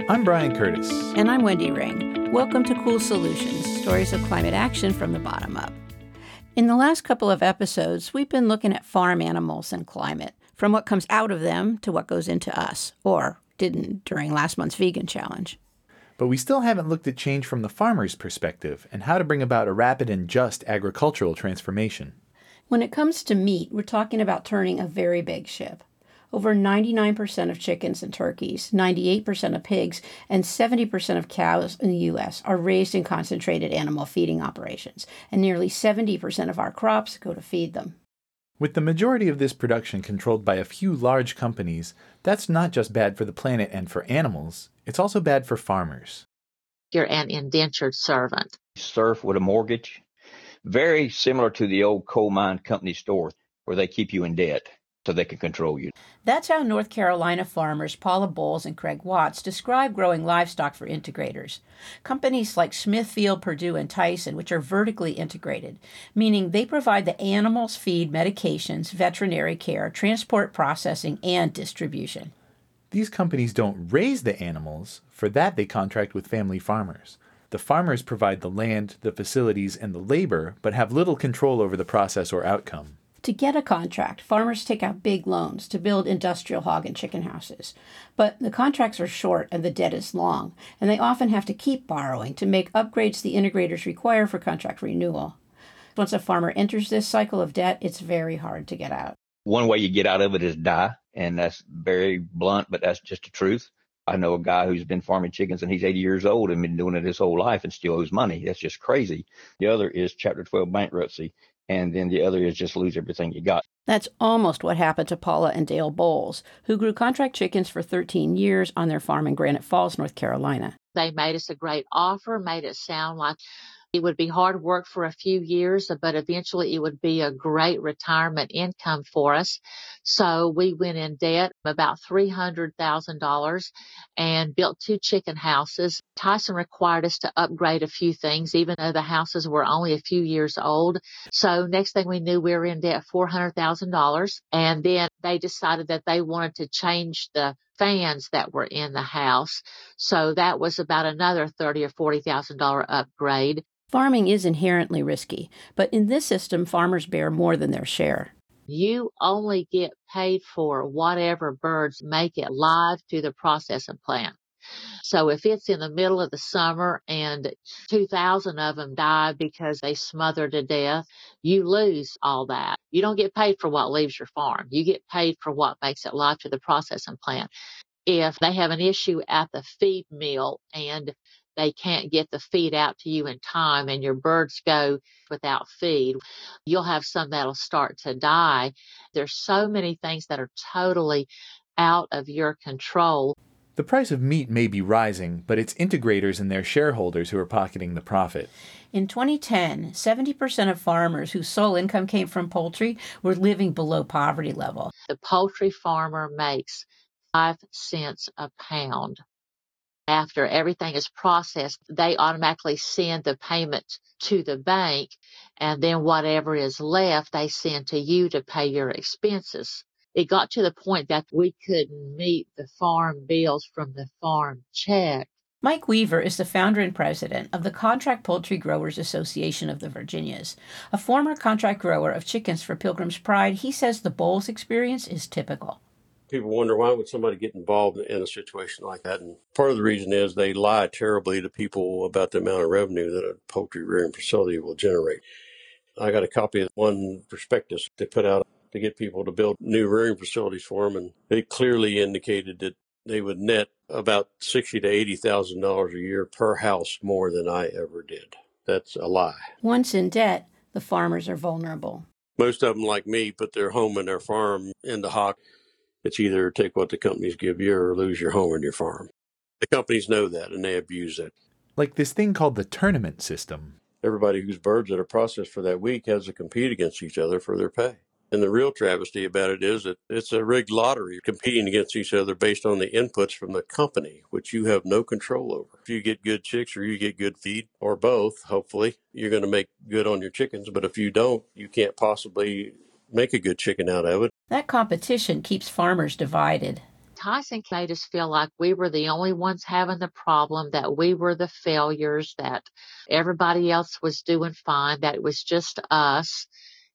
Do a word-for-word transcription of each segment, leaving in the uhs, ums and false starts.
I'm Brian Curtis. And I'm Wendy Ring. Welcome to Cool Solutions, stories of climate action from the bottom up. In the last couple of episodes, we've been looking at farm animals and climate, from what comes out of them to what goes into us, or didn't during last month's vegan challenge. But we still haven't looked at change from the farmer's perspective and how to bring about a rapid and just agricultural transformation. When it comes to meat, we're talking about turning a very big ship. Over ninety-nine percent of chickens and turkeys, ninety-eight percent of pigs, and seventy percent of cows in the U S are raised in concentrated animal feeding operations, and nearly seventy percent of our crops go to feed them. With the majority of this production controlled by a few large companies, that's not just bad for the planet and for animals, it's also bad for farmers. You're an indentured servant. Serf with a mortgage, very similar to the old coal mine company store where they keep you in debt so they can control you. That's how North Carolina farmers Paula Bowles and Craig Watts describe growing livestock for integrators. Companies like Smithfield, Purdue, and Tyson, which are vertically integrated, meaning they provide the animals, feed, medications, veterinary care, transport, processing, and distribution. These companies don't raise the animals. For that, they contract with family farmers. The farmers provide the land, the facilities, and the labor, but have little control over the process or outcome. To get a contract, farmers take out big loans to build industrial hog and chicken houses. But the contracts are short and the debt is long, and they often have to keep borrowing to make upgrades the integrators require for contract renewal. Once a farmer enters this cycle of debt, it's very hard to get out. One way you get out of it is die, and that's very blunt, but that's just the truth. I know a guy who's been farming chickens and he's eighty years old and been doing it his whole life and still owes money. That's just crazy. The other is Chapter twelve bankruptcy. And then the other is just lose everything you got. That's almost what happened to Paula and Dale Bowles, who grew contract chickens for thirteen years on their farm in Granite Falls, North Carolina. They made us a great offer, made it sound like it would be hard work for a few years, but eventually it would be a great retirement income for us. So we went in debt about three hundred thousand dollars and built two chicken houses. Tyson required us to upgrade a few things, even though the houses were only a few years old. So next thing we knew, we were in debt four hundred thousand dollars. And then they decided that they wanted to change the fans that were in the house. So that was about another thirty thousand dollars or forty thousand dollars upgrade. Farming is inherently risky, but in this system, farmers bear more than their share. You only get paid for whatever birds make it live to the processing plant. So if it's in the middle of the summer and two thousand of them die because they smother to death, you lose all that. You don't get paid for what leaves your farm. You get paid for what makes it live to the processing plant. If they have an issue at the feed mill and they can't get the feed out to you in time and your birds go without feed, you'll have some that'll start to die. There's so many things that are totally out of your control. The price of meat may be rising, but it's integrators and their shareholders who are pocketing the profit. In twenty ten, seventy percent of farmers whose sole income came from poultry were living below poverty level. The poultry farmer makes five cents a pound. After everything is processed, they automatically send the payment to the bank, and then whatever is left, they send to you to pay your expenses. It got to the point that we couldn't meet the farm bills from the farm check. Mike Weaver is the founder and president of the Contract Poultry Growers Association of the Virginias. A former contract grower of chickens for Pilgrim's Pride, he says the Bowles experience is typical. People wonder, why would somebody get involved in a situation like that? And part of the reason is they lie terribly to people about the amount of revenue that a poultry rearing facility will generate. I got a copy of one prospectus they put out to get people to build new rearing facilities for them, and they clearly indicated that they would net about sixty thousand to eighty thousand dollars a year per house more than I ever did. That's a lie. Once in debt, the farmers are vulnerable. Most of them, like me, put their home and their farm into hock. It's either take what the companies give you or lose your home and your farm. The companies know that, and they abuse that. Like this thing called the tournament system. Everybody whose birds that are processed for that week has to compete against each other for their pay. And the real travesty about it is that it's a rigged lottery competing against each other based on the inputs from the company, which you have no control over. If you get good chicks or you get good feed, or both, hopefully, you're going to make good on your chickens. But if you don't, you can't possibly make a good chicken out of it. That competition keeps farmers divided. Tyson made us feel like we were the only ones having the problem, that we were the failures, that everybody else was doing fine, that it was just us.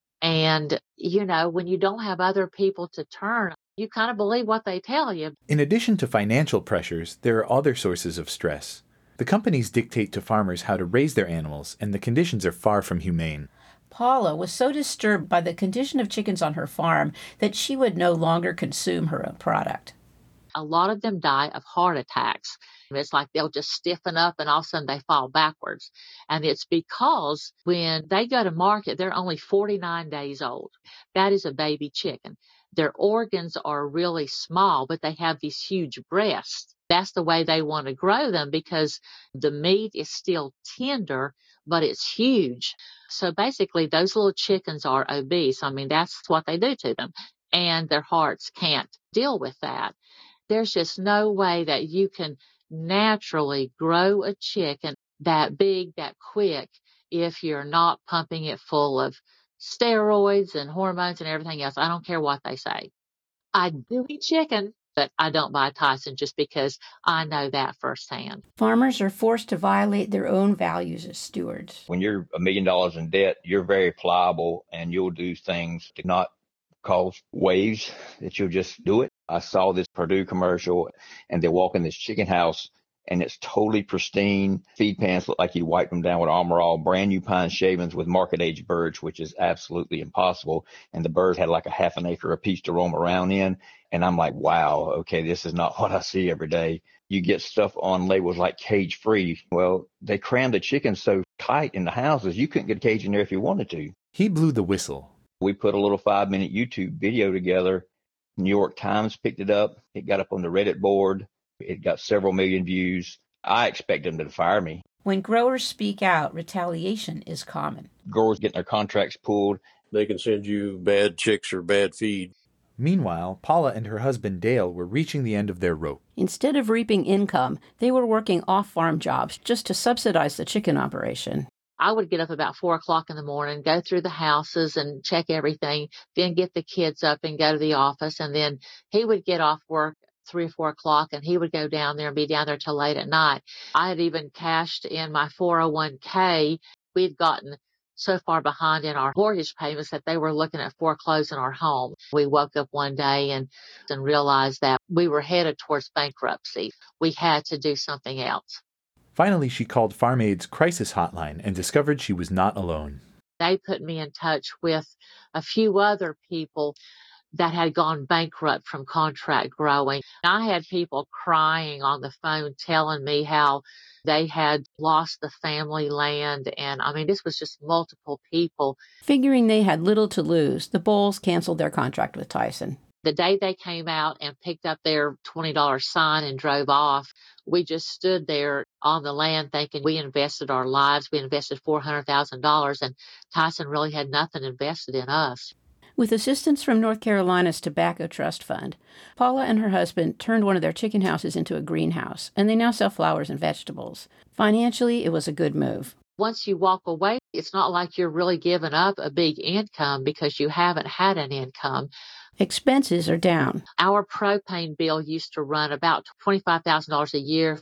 And, you know, when you don't have other people to turn, you kind of believe what they tell you. In addition to financial pressures, there are other sources of stress. The companies dictate to farmers how to raise their animals, and the conditions are far from humane. Paula was so disturbed by the condition of chickens on her farm that she would no longer consume her own product. A lot of them die of heart attacks. It's like they'll just stiffen up and all of a sudden they fall backwards. And it's because when they go to market, they're only forty-nine days old. That is a baby chicken. Their organs are really small, but they have these huge breasts. That's the way they want to grow them because the meat is still tender, but it's huge. So basically, those little chickens are obese. I mean, that's what they do to them. And their hearts can't deal with that. There's just no way that you can naturally grow a chicken that big, that quick, if you're not pumping it full of steroids and hormones and everything else. I don't care what they say. I do eat chicken, but I don't buy Tyson just because I know that firsthand. Farmers are forced to violate their own values as stewards. When you're a million dollars in debt, you're very pliable and you'll do things to not cause waves, that you'll just do it. I saw this Purdue commercial and they walk in this chicken house and it's totally pristine. Feed pans look like you wiped them down with Armor All, brand new pine shavings with market age birds, which is absolutely impossible. And the birds had like a half an acre apiece to roam around in. And I'm like, wow, okay, this is not what I see every day. You get stuff on labels like cage free. Well, they crammed the chickens so tight in the houses, you couldn't get a cage in there if you wanted to. He blew the whistle. We put a little five minute YouTube video together. New York Times picked it up. It got up on the Reddit board. It got several million views. I expect them to fire me. When growers speak out, retaliation is common. Growers getting their contracts pulled. They can send you bad chicks or bad feed. Meanwhile, Paula and her husband Dale were reaching the end of their rope. Instead of reaping income, they were working off-farm jobs just to subsidize the chicken operation. I would get up about four o'clock in the morning, go through the houses and check everything, then get the kids up and go to the office. And then he would get off work three or four o'clock and he would go down there and be down there till late at night. I had even cashed in my four oh one k. We'd gotten so far behind in our mortgage payments that they were looking at foreclosing our home. We woke up one day and, and realized that we were headed towards bankruptcy. We had to do something else. Finally, she called Farm Aid's crisis hotline and discovered she was not alone. They put me in touch with a few other people that had gone bankrupt from contract growing. I had people crying on the phone telling me how they had lost the family land. And I mean, this was just multiple people. Figuring they had little to lose, the Bulls canceled their contract with Tyson. The day they came out and picked up their twenty dollar sign and drove off, we just stood there on the land thinking we invested our lives. We invested four hundred thousand dollars and Tyson really had nothing invested in us. With assistance from North Carolina's Tobacco Trust Fund, Paula and her husband turned one of their chicken houses into a greenhouse, and they now sell flowers and vegetables. Financially, it was a good move. Once you walk away, it's not like you're really giving up a big income because you haven't had an income. Expenses are down. Our propane bill used to run about twenty-five thousand dollars a year.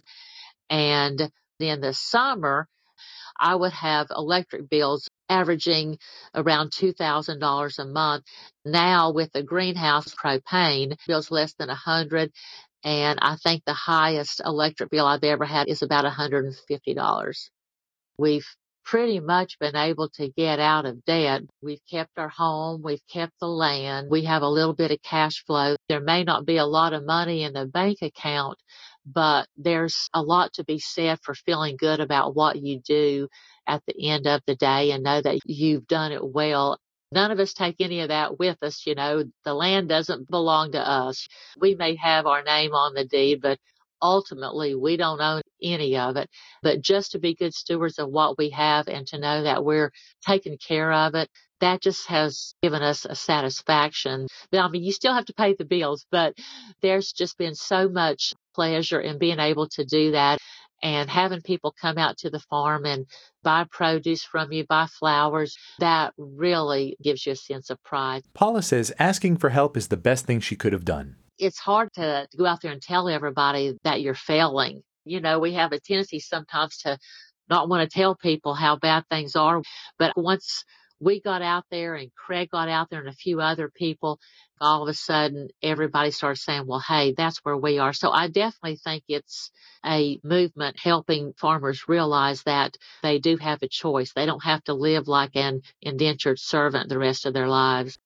And in the summer, I would have electric bills averaging around two thousand dollars a month. Now with the greenhouse propane, bills less than one hundred dollars. And I think the highest electric bill I've ever had is about one hundred fifty dollars. We've pretty much been able to get out of debt. We've kept our home. We've kept the land. We have a little bit of cash flow. There may not be a lot of money in the bank account, but there's a lot to be said for feeling good about what you do at the end of the day and know that you've done it well. None of us take any of that with us. You know, the land doesn't belong to us. We may have our name on the deed, but ultimately, we don't own any of it, but just to be good stewards of what we have and to know that we're taking care of it, that just has given us a satisfaction. But I mean, you still have to pay the bills, but there's just been so much pleasure in being able to do that and having people come out to the farm and buy produce from you, buy flowers. That really gives you a sense of pride. Paula says asking for help is the best thing she could have done. it's hard to, to go out there and tell everybody that you're failing. You know, we have a tendency sometimes to not want to tell people how bad things are. But once we got out there and Craig got out there and a few other people, all of a sudden everybody started saying, well, hey, that's where we are. So I definitely think it's a movement helping farmers realize that they do have a choice. They don't have to live like an indentured servant the rest of their lives.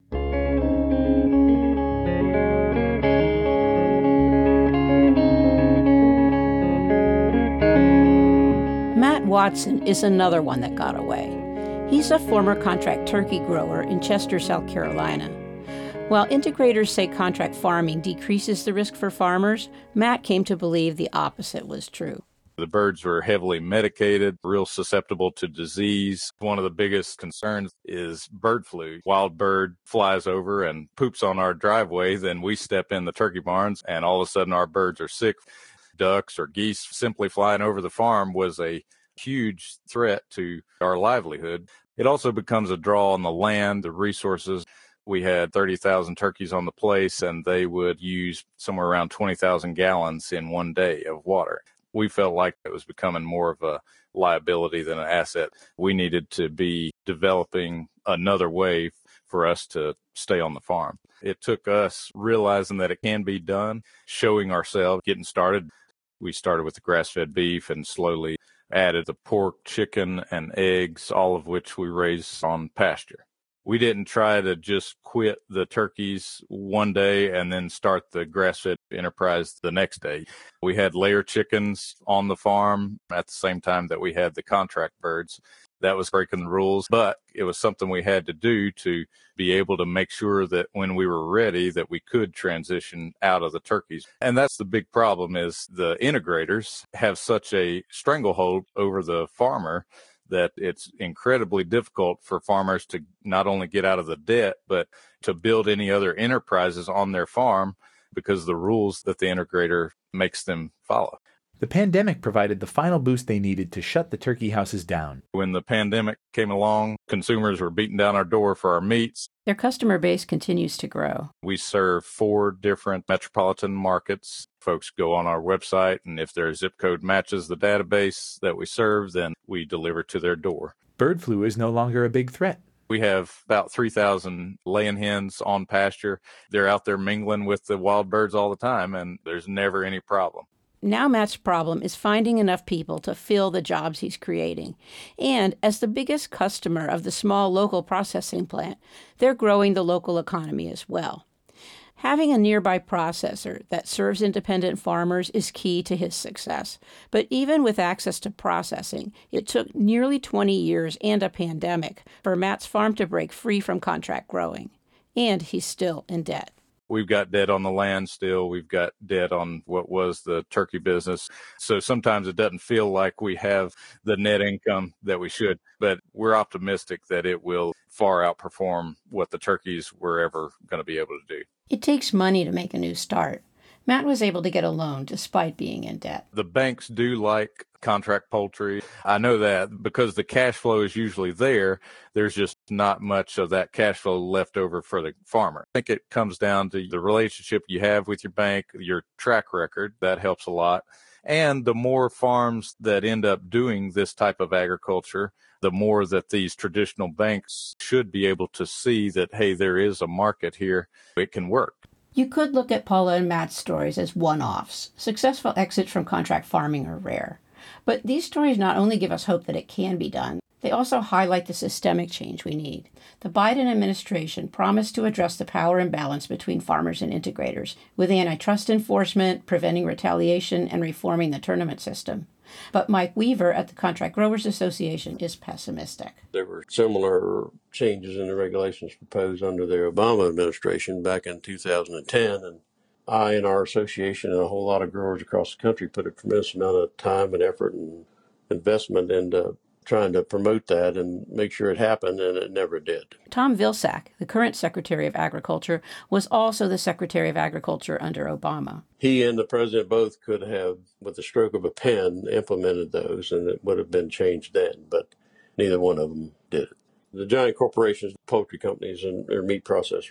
Matt Watson is another one that got away. He's a former contract turkey grower in Chester, South Carolina. While integrators say contract farming decreases the risk for farmers, Matt came to believe the opposite was true. The birds were heavily medicated, real susceptible to disease. One of the biggest concerns is bird flu. Wild bird flies over and poops on our driveway, then we step in the turkey barns and all of a sudden our birds are sick. Ducks or geese simply flying over the farm was a huge threat to our livelihood. It also becomes a draw on the land, the resources. We had thirty thousand turkeys on the place, and they would use somewhere around twenty thousand gallons in one day of water. We felt like it was becoming more of a liability than an asset. We needed to be developing another way for us to stay on the farm. It took us realizing that it can be done, showing ourselves, getting started. We started with the grass-fed beef and slowly added the pork, chicken, and eggs, all of which we raise on pasture. We didn't try to just quit the turkeys one day and then start the grass-fed enterprise the next day. We had layer chickens on the farm at the same time that we had the contract birds. That was breaking the rules, but it was something we had to do to be able to make sure that when we were ready that we could transition out of the turkeys. And that's the big problem, is the integrators have such a stranglehold over the farmer that it's incredibly difficult for farmers to not only get out of the debt, but to build any other enterprises on their farm because of the rules that the integrator makes them follow. The pandemic provided the final boost they needed to shut the turkey houses down. When the pandemic came along, consumers were beating down our door for our meats. Their customer base continues to grow. We serve four different metropolitan markets. Folks go on our website, and if their zip code matches the database that we serve, then we deliver to their door. Bird flu is no longer a big threat. We have about three thousand laying hens on pasture. They're out there mingling with the wild birds all the time, and there's never any problem. Now Matt's problem is finding enough people to fill the jobs he's creating. And as the biggest customer of the small local processing plant, they're growing the local economy as well. Having a nearby processor that serves independent farmers is key to his success. But even with access to processing, it took nearly twenty years and a pandemic for Matt's farm to break free from contract growing. And he's still in debt. We've got debt on the land still. We've got debt on what was the turkey business. So sometimes it doesn't feel like we have the net income that we should, but we're optimistic that it will far outperform what the turkeys were ever going to be able to do. It takes money to make a new start. Matt was able to get a loan despite being in debt. The banks do like contract poultry. I know that because the cash flow is usually there, there's just not much of that cash flow left over for the farmer. I think it comes down to the relationship you have with your bank, your track record. That helps a lot. And the more farms that end up doing this type of agriculture, the more that these traditional banks should be able to see that, hey, there is a market here. It can work. You could look at Paula and Matt's stories as one-offs. Successful exits from contract farming are rare. But these stories not only give us hope that it can be done, they also highlight the systemic change we need. The Biden administration promised to address the power imbalance between farmers and integrators with antitrust enforcement, preventing retaliation, and reforming the tournament system. But Mike Weaver at the Contract Growers Association is pessimistic. There were similar changes in the regulations proposed under the Obama administration back in two thousand ten, and I and our association and a whole lot of growers across the country put a tremendous amount of time and effort and investment into trying to promote that and make sure it happened, and it never did. Tom Vilsack, the current Secretary of Agriculture, was also the Secretary of Agriculture under Obama. He and the president both could have, with the stroke of a pen, implemented those, and it would have been changed then, but neither one of them did it. The giant corporations, poultry companies, and or meat processors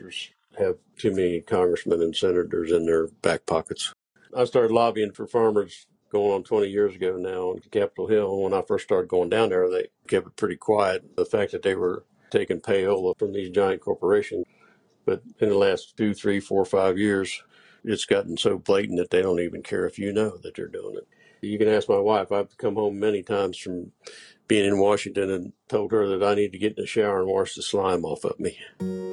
have too many congressmen and senators in their back pockets. I started lobbying for farmers going on twenty years ago now on Capitol Hill. When I first started going down there, they kept it pretty quiet. The fact that they were taking payola from these giant corporations. But in the last two, three, four, five years, it's gotten so blatant that they don't even care if you know that they're doing it. You can ask my wife. I've come home many times from being in Washington and told her that I need to get in the shower and wash the slime off of me.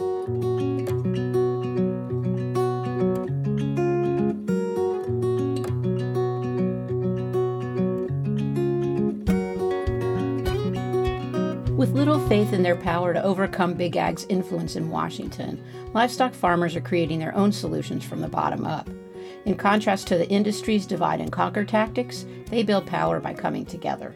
With little faith in their power to overcome Big Ag's influence in Washington, livestock farmers are creating their own solutions from the bottom up. In contrast to the industry's divide and conquer tactics, they build power by coming together.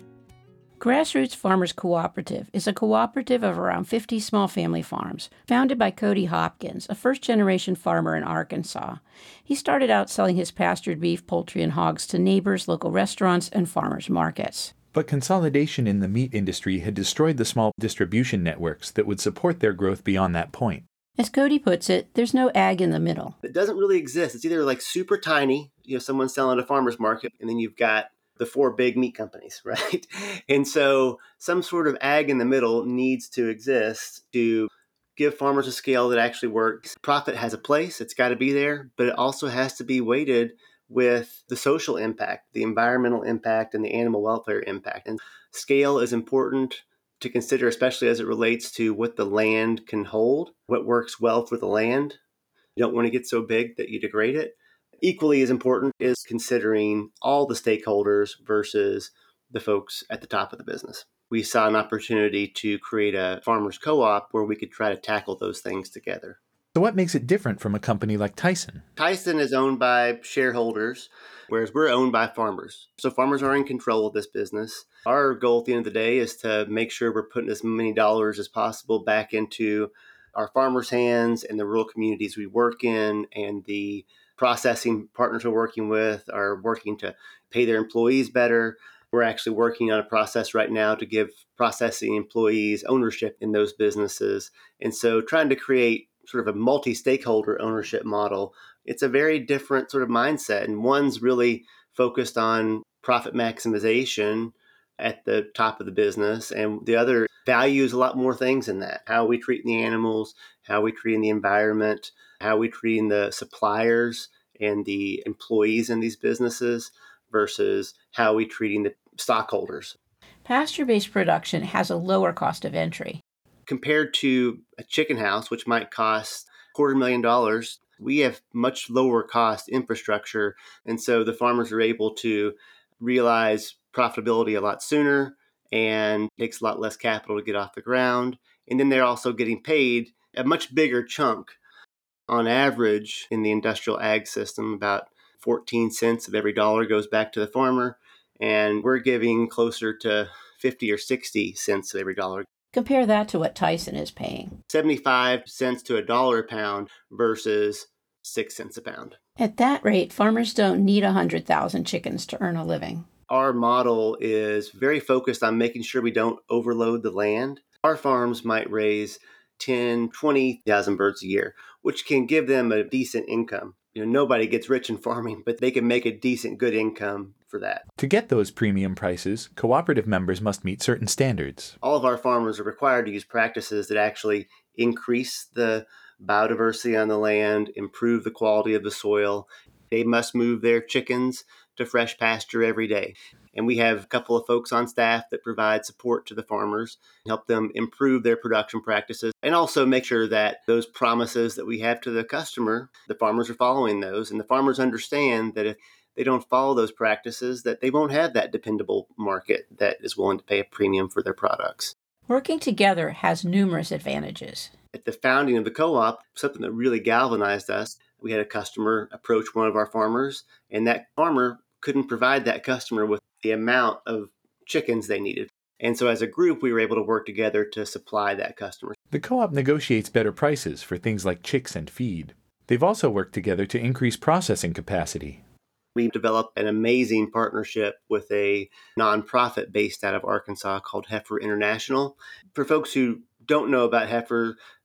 Grassroots Farmers Cooperative is a cooperative of around fifty small family farms, founded by Cody Hopkins, a first-generation farmer in Arkansas. He started out selling his pastured beef, poultry, and hogs to neighbors, local restaurants, and farmers markets. But consolidation in the meat industry had destroyed the small distribution networks that would support their growth beyond that point. As Cody puts it, there's no ag in the middle. It doesn't really exist. It's either like super tiny, you know, someone's selling at a farmer's market, and then you've got the four big meat companies, right? And so some sort of ag in the middle needs to exist to give farmers a scale that actually works. Profit has a place, it's got to be there, but it also has to be weighted with the social impact, the environmental impact, and the animal welfare impact. And scale is important to consider, especially as it relates to what the land can hold, what works well for the land. You don't want to get so big that you degrade it. Equally as important is considering all the stakeholders versus the folks at the top of the business. We saw an opportunity to create a farmers co-op where we could try to tackle those things together. So what makes it different from a company like Tyson? Tyson is owned by shareholders, whereas we're owned by farmers. So farmers are in control of this business. Our goal at the end of the day is to make sure we're putting as many dollars as possible back into our farmers' hands and the rural communities we work in, and the processing partners we're working with are working to pay their employees better. We're actually working on a process right now to give processing employees ownership in those businesses. And so trying to create sort of a multi-stakeholder ownership model, it's a very different sort of mindset. And one's really focused on profit maximization at the top of the business. And the other values a lot more things in that. How we treat the animals, how we treat the environment, how we treat the suppliers and the employees in these businesses versus how we treating the stockholders. Pasture-based production has a lower cost of entry. Compared to a chicken house, which might cost a quarter million dollars, we have much lower cost infrastructure. And so the farmers are able to realize profitability a lot sooner, and it takes a lot less capital to get off the ground. And then they're also getting paid a much bigger chunk. On average, in the industrial ag system, about fourteen cents of every dollar goes back to the farmer. And we're giving closer to fifty or sixty cents of every dollar. Compare that to what Tyson is paying. seventy-five cents to a dollar a pound versus six cents a pound. At that rate, farmers don't need one hundred thousand chickens to earn a living. Our model is very focused on making sure we don't overload the land. Our farms might raise ten, twenty thousand birds a year, which can give them a decent income. You know, nobody gets rich in farming, but they can make a decent, good income for that. To get those premium prices, cooperative members must meet certain standards. All of our farmers are required to use practices that actually increase the biodiversity on the land, improve the quality of the soil. They must move their chickens to fresh pasture every day. And we have a couple of folks on staff that provide support to the farmers, help them improve their production practices, and also make sure that those promises that we have to the customer, the farmers are following those. And the farmers understand that if they don't follow those practices, that they won't have that dependable market that is willing to pay a premium for their products. Working together has numerous advantages. At the founding of the co-op, something that really galvanized us, we had a customer approach one of our farmers, and that farmer couldn't provide that customer with the amount of chickens they needed. And so as a group, we were able to work together to supply that customer. The co-op negotiates better prices for things like chicks and feed. They've also worked together to increase processing capacity. We developed an amazing partnership with a nonprofit based out of Arkansas called Heifer International. For folks who don't know about Heifer,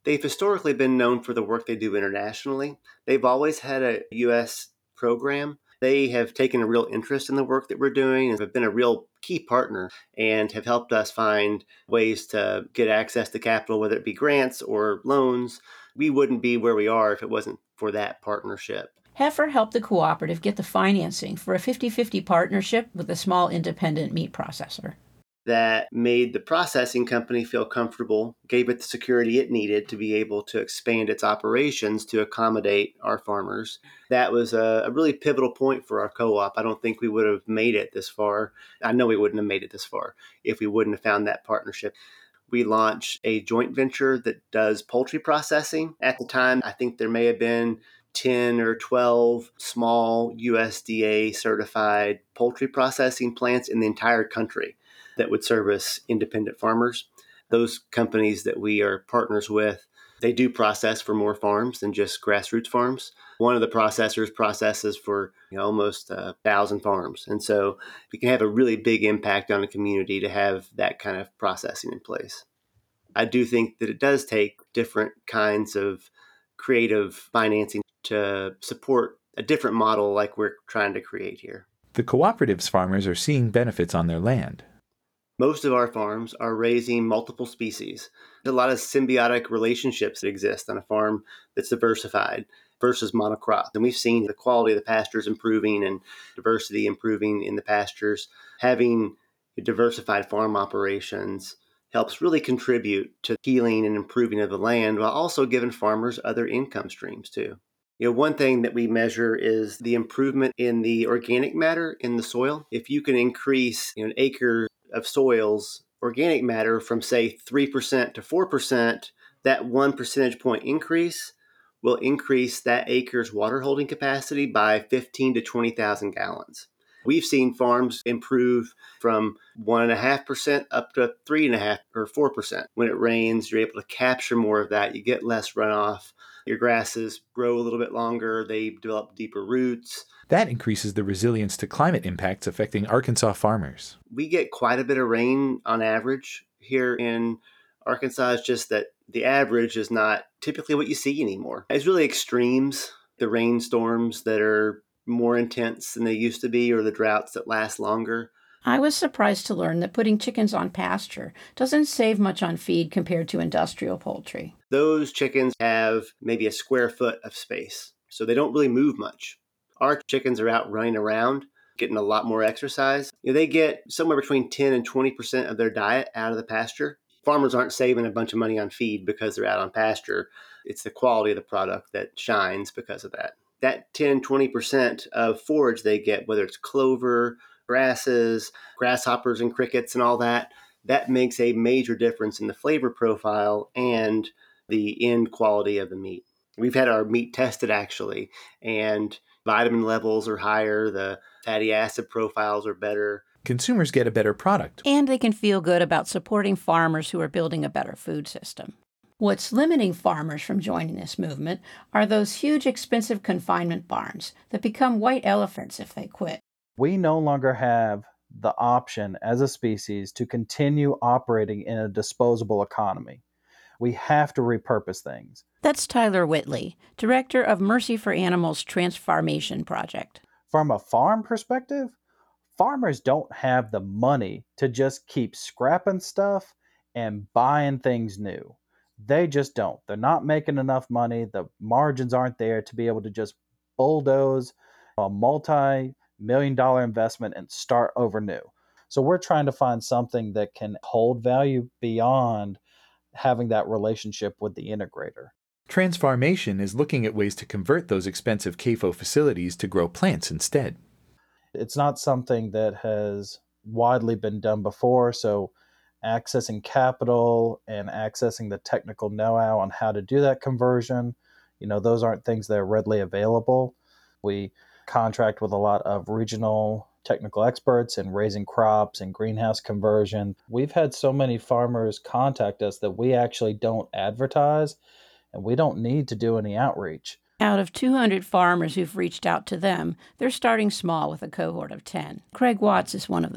They've historically been known for the work they do internationally. They've always had a U S program. They have taken a real interest in the work that we're doing and have been a real key partner and have helped us find ways to get access to capital, whether it be grants or loans. We wouldn't be where we are if it wasn't for that partnership. Heifer helped the cooperative get the financing for a fifty-fifty partnership with a small independent meat processor. That made the processing company feel comfortable, gave it the security it needed to be able to expand its operations to accommodate our farmers. That was a, a really pivotal point for our co-op. I don't think we would have made it this far. I know we wouldn't have made it this far if we wouldn't have found that partnership. We launched a joint venture that does poultry processing. At the time, I think there may have been ten or twelve small U S D A certified poultry processing plants in the entire country that would service independent farmers. Those companies that we are partners with, they do process for more farms than just grassroots farms. One of the processors processes for you know, almost a thousand farms. And so we can have a really big impact on a community to have that kind of processing in place. I do think that it does take different kinds of creative financing to support a different model like we're trying to create here. The cooperative's farmers are seeing benefits on their land. Most of our farms are raising multiple species. There's a lot of symbiotic relationships that exist on a farm that's diversified versus monocrop. And we've seen the quality of the pastures improving and diversity improving in the pastures. Having diversified farm operations helps really contribute to healing and improving of the land while also giving farmers other income streams too. You know, one thing that we measure is the improvement in the organic matter in the soil. If you can increase you know, an acre of soil's organic matter from, say, three percent to four percent, that one percentage point increase will increase that acre's water holding capacity by fifteen to twenty thousand gallons. We've seen farms improve from one point five percent up to three point five or four percent. When it rains, you're able to capture more of that. You get less runoff. Your grasses grow a little bit longer. They develop deeper roots. That increases the resilience to climate impacts affecting Arkansas farmers. We get quite a bit of rain on average here in Arkansas. It's just that the average is not typically what you see anymore. It's really extremes, the rainstorms that are more intense than they used to be, or the droughts that last longer. I was surprised to learn that putting chickens on pasture doesn't save much on feed compared to industrial poultry. Those chickens have maybe a square foot of space, so they don't really move much. Our chickens are out running around, getting a lot more exercise. You know, they get somewhere between ten and twenty percent of their diet out of the pasture. Farmers aren't saving a bunch of money on feed because they're out on pasture. It's the quality of the product that shines because of that. That ten, twenty percent of forage they get, whether it's clover, grasses, grasshoppers and crickets and all that, that makes a major difference in the flavor profile and the end quality of the meat. We've had our meat tested actually, and vitamin levels are higher, the fatty acid profiles are better. Consumers get a better product. And they can feel good about supporting farmers who are building a better food system. What's limiting farmers from joining this movement are those huge expensive confinement barns that become white elephants if they quit. We no longer have the option as a species to continue operating in a disposable economy. We have to repurpose things. That's Tyler Whitley, director of Mercy for Animals Transfarmation Project. From a farm perspective, farmers don't have the money to just keep scrapping stuff and buying things new. They just don't. They're not making enough money. The margins aren't there to be able to just bulldoze a multi-million dollar investment and start over new. So we're trying to find something that can hold value beyond having that relationship with the integrator. Transfarmation is looking at ways to convert those expensive C A F O facilities to grow plants instead. It's not something that has widely been done before, so accessing capital and accessing the technical know-how on how to do that conversion, you know, those aren't things that are readily available. We contract with a lot of regional technical experts in raising crops and greenhouse conversion. We've had so many farmers contact us that we actually don't advertise, and we don't need to do any outreach. Out of two hundred farmers who've reached out to them, they're starting small with a cohort of ten. Craig Watts is one of them.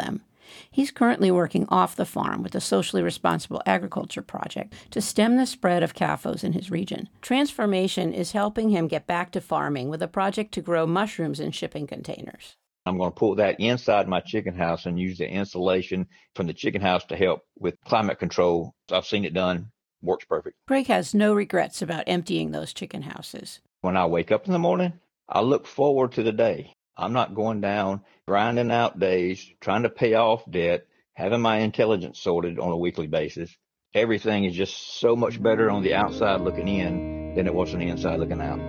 He's currently working off the farm with the Socially Responsible Agriculture Project to stem the spread of C A F Os in his region. Transformation is helping him get back to farming with a project to grow mushrooms in shipping containers. I'm going to pull that inside my chicken house and use the insulation from the chicken house to help with climate control. I've seen it done. Works perfect. Craig has no regrets about emptying those chicken houses. When I wake up in the morning, I look forward to the day. I'm not going down, grinding out days, trying to pay off debt, having my intelligence sorted on a weekly basis. Everything is just so much better on the outside looking in than it was on the inside looking out.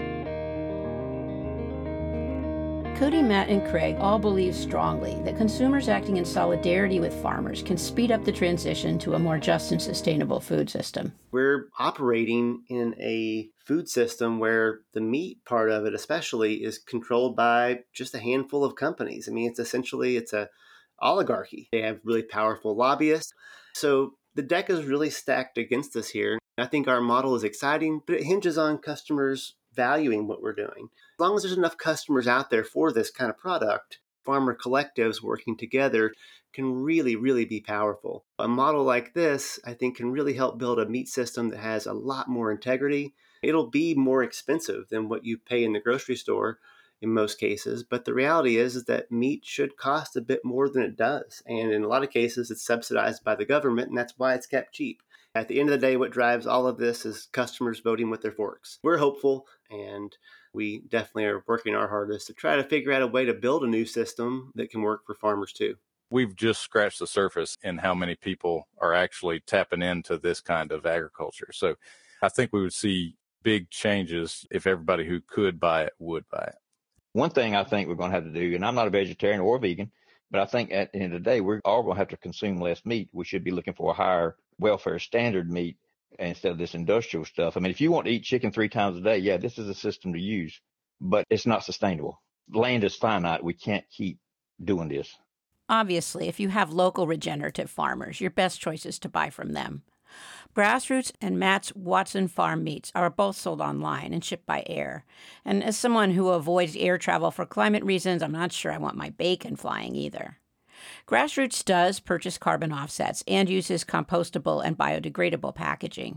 Cody, Matt, and Craig all believe strongly that consumers acting in solidarity with farmers can speed up the transition to a more just and sustainable food system. We're operating in a food system where the meat part of it especially is controlled by just a handful of companies. I mean, it's essentially, it's a oligarchy. They have really powerful lobbyists. So the deck is really stacked against us here. I think our model is exciting, but it hinges on customers valuing what we're doing. As long as there's enough customers out there for this kind of product, farmer collectives working together can really, really be powerful. A model like this, I think, can really help build a meat system that has a lot more integrity. It'll be more expensive than what you pay in the grocery store in most cases, but the reality is, is that meat should cost a bit more than it does. And in a lot of cases, it's subsidized by the government, and that's why it's kept cheap. At the end of the day, what drives all of this is customers voting with their forks. We're hopeful, and we definitely are working our hardest to try to figure out a way to build a new system that can work for farmers too. We've just scratched the surface in how many people are actually tapping into this kind of agriculture. So I think we would see big changes if everybody who could buy it would buy it. One thing I think we're going to have to do, and I'm not a vegetarian or vegan, but I think at the end of the day, we're all going to have to consume less meat. We should be looking for a higher welfare standard meat instead of this industrial stuff. I mean, if you want to eat chicken three times a day, yeah, this is a system to use, but it's not sustainable. Land is finite. We can't keep doing this. Obviously, if you have local regenerative farmers, your best choice is to buy from them. Grassroots and Matt's Watson Farm meats are both sold online and shipped by air. And as someone who avoids air travel for climate reasons, I'm not sure I want my bacon flying either. Grassroots does purchase carbon offsets and uses compostable and biodegradable packaging.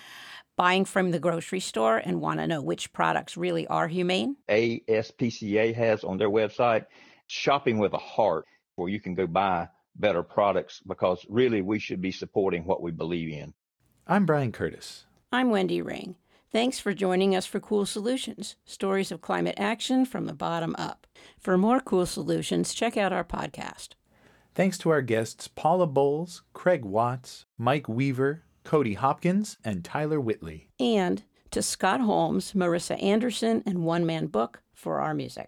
Buying from the grocery store and want to know which products really are humane? A S P C A has on their website, Shopping with a Heart, where you can go buy better products, because really we should be supporting what we believe in. I'm Brian Curtis. I'm Wendy Ring. Thanks for joining us for Cool Solutions, stories of climate action from the bottom up. For more cool solutions, check out our podcast. Thanks to our guests Paula Bowles, Craig Watts, Mike Weaver, Cody Hopkins, and Tyler Whitley. And to Scott Holmes, Marissa Anderson, and One Man Book for our music.